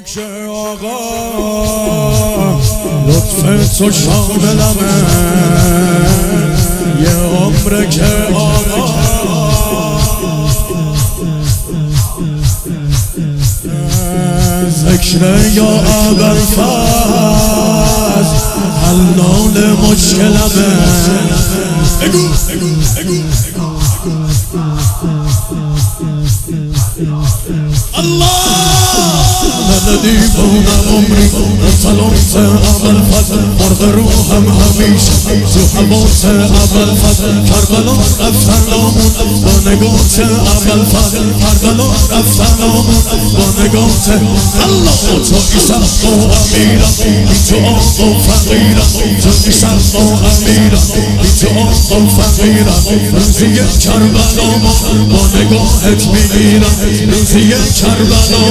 ذکر آقا لطف تو شاملمه یه عمره که آقا ذکر یا ابوالفضل حلال مشکلمه الله ندیدم عمری سلامت ابوالفضل مرد روحم همیشه تو حواس ابوالفضل کربلا رفتن آمون با نگات ابوالفضل کربلا رفتن آمون با نگات الله تو ایسا و امیرم ای تو آقا و فقیرم تو ایسا و امیرم ای تو آقا و فقیرم روزی کربلا با نگاهت میگیرم روزی کربلا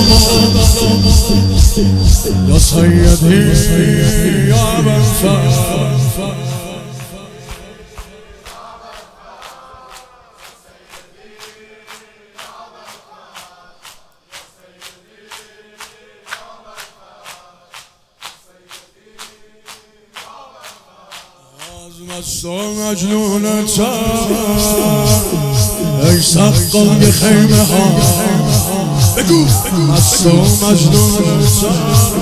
یا سیدی یا ابوالفضل مست و مجنونتم ای سقای خیمه ها بگو مست و مجنونتم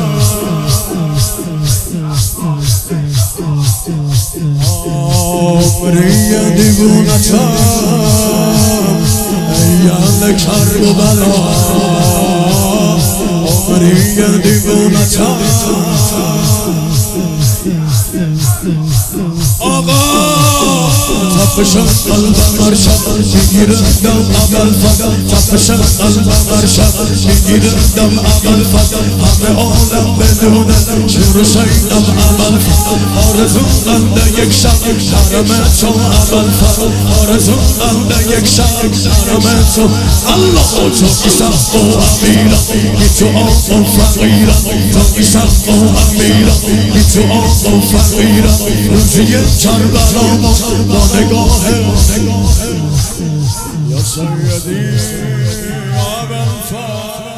عمری دیوونتم ای اهل کرب و بلا عمری دیوونتم آقا تپشم قلبم ارشد میگیردم ابوالفضل تپشم قلبم ارشد میگیردم ابوالفضل همه عالم بدونه شور شیدم ابوالفضل آرزومند یک شب حرم تو ابوالفضل آرزومند یک شب حرم تو الله تو ایسا و امیرم ای تو آقا و فقیرم تو ایسا و امیرم ای تو آقا و فقیرم روزی کربلا با نگاه یا سیدی ابوالفضل